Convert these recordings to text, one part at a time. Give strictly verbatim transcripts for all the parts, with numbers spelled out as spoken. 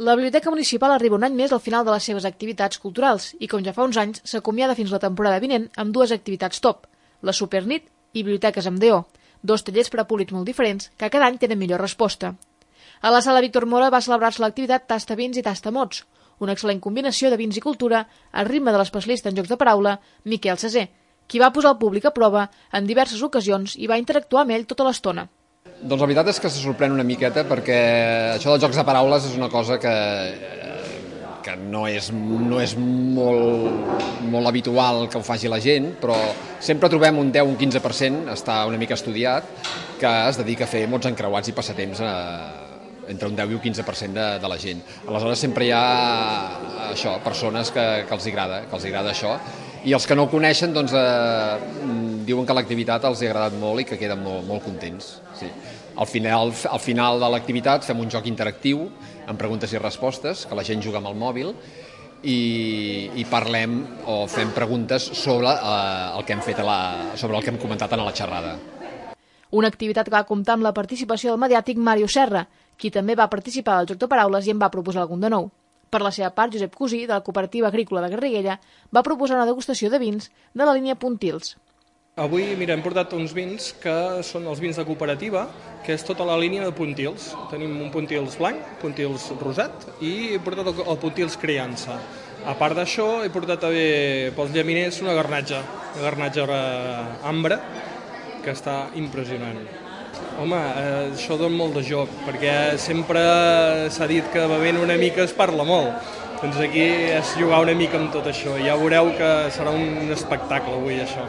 La Biblioteca Municipal arriba un any més al final de les seves activitats culturals i, com ja fa uns anys, s'acomiada fins la temporada vinent amb dues activitats top, la Supernit i Biblioteques amb D O, dos tallers per a públics molt diferents que cada any tenen millor resposta. A la sala Víctor Mora va celebrar-se l'activitat Tasta vins i Tasta mots, una excel·lent combinació de vins i cultura al ritme de l'especialista en jocs de paraula, Miquel Cesé, qui va posar el públic a prova en diverses ocasions i va interactuar amb ell tota l'estona. Doncs la veritat és que se sorprèn una miqueta perquè això dels jocs de paraules és una cosa que, que no és, no és molt, molt habitual que ho faci la gent, però sempre trobem un deu o un quinze per cent, està una mica estudiat, que es dedica a fer mots encreuats i passatemps a, entre un deu i un quinze per cent de, de la gent. Aleshores sempre hi ha això, persones que, que els agrada, que els agrada això, i els que no ho coneixen doncs, eh, diuen que l'activitat els ha agradat molt i que queden molt, molt contents. Sí. Al final, al final de l'activitat fem un joc interactiu amb preguntes i respostes, que la gent juga amb el mòbil, i, i parlem o fem preguntes sobre, eh, el que hem fet a la, sobre el que hem comentat en la xerrada. Una activitat que va comptar amb la participació del mediàtic Màrio Serra, qui també va participar al joc de paraules i en va proposar algun de nou. Per la seva part, Josep Cosí, de la Cooperativa Agrícola de Garriguella, va proposar una degustació de vins de la línia Puntils. Avui, mira, hem portat uns vins que són els vins de cooperativa, que és tota la línia de Puntils. Tenim un Puntils blanc, Puntils rosat i he portat el Puntils criança. A part d'això, he portat a bé pels llaminers una garnatxa, una garnatxa ambre, que està impressionant. Home, eh, això dona molt de joc, perquè sempre s'ha dit que bevent una mica es parla molt. Doncs aquí és jugar una mica amb tot això. Ja veureu que serà un espectacle avui, això.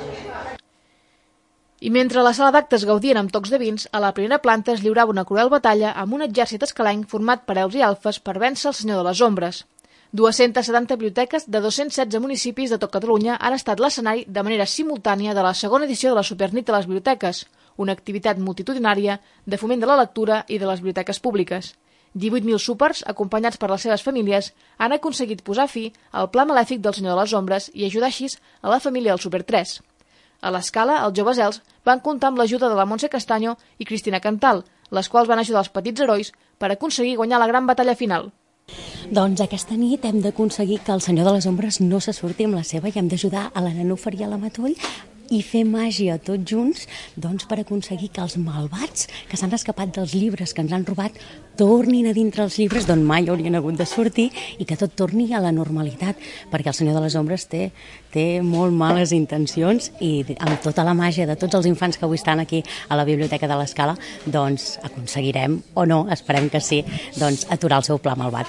I mentre a la sala d'actes gaudien amb tocs de vins, a la primera planta es lliurava una cruel batalla amb un exèrcit escalenc format per elfs i alfes per vèncer el senyor de les ombres. dues-centes setanta biblioteques de dos-cents setze municipis de tot Catalunya han estat l'escenari de manera simultània de la segona edició de la Supernit a les biblioteques, una activitat multitudinària de foment de la lectura i de les biblioteques públiques. divuit mil súpers, acompanyats per les seves famílies, han aconseguit posar fi al pla malèfic del senyor de les ombres i ajudar així a la família del Super tres. A l'escala, els joves elfs van comptar amb l'ajuda de la Montse Castaño i Cristina Cantal, les quals van ajudar els petits herois per aconseguir guanyar la gran batalla final. Doncs aquesta nit hem d'aconseguir que el senyor de les ombres no se surti amb la seva i hem d'ajudar a la Nenúfar i a la Matoll i fer màgia tots junts doncs, per aconseguir que els malvats que s'han escapat dels llibres que ens han robat tornin a dintre els llibres d'on mai haurien hagut de sortir i que tot torni a la normalitat, perquè el senyor de les ombres té, té molt males intencions i amb tota la màgia de tots els infants que avui estan aquí a la Biblioteca de l'Escala doncs aconseguirem, o no, esperem que sí, doncs aturar el seu pla malvat.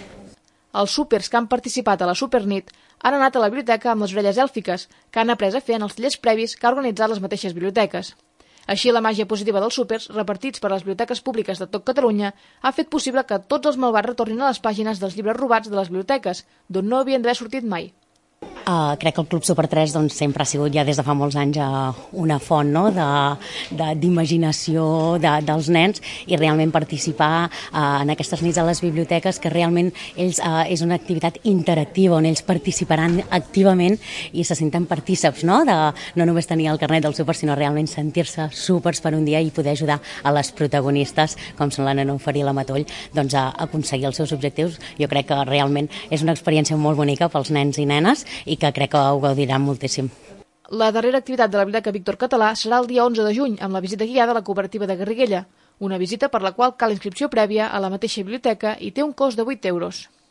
Els súpers que han participat a la Supernit han anat a la biblioteca amb les orelles èlfiques, que han après a fer en els tallers previs que ha organitzat les mateixes biblioteques. Així, la màgia positiva dels súpers, repartits per les biblioteques públiques de tot Catalunya, ha fet possible que tots els malvats retornin a les pàgines dels llibres robats de les biblioteques, d'on no havien d'haver sortit mai. Uh, crec que el Club Super tres doncs, sempre ha sigut ja des de fa molts anys uh, una font no? d'imaginació de, de, dels nens i realment participar uh, en aquestes nits a les biblioteques que realment ells uh, és una activitat interactiva on ells participaran activament i se senten partíceps no? De no només tenir el carnet del súper sinó realment sentir-se súpers per un dia i poder ajudar a les protagonistes com són la Nenúfar i la Matoll doncs, a aconseguir els seus objectius. Jo crec que realment és una experiència molt bonica pels nens i nenes i que crec que ho gaudiran moltíssim. La darrera activitat de la Biblioteca Víctor Català serà el dia onze de juny, amb la visita guiada a la Cooperativa de Garriguella, una visita per la qual cal inscripció prèvia a la mateixa biblioteca i té un cost de vuit euros.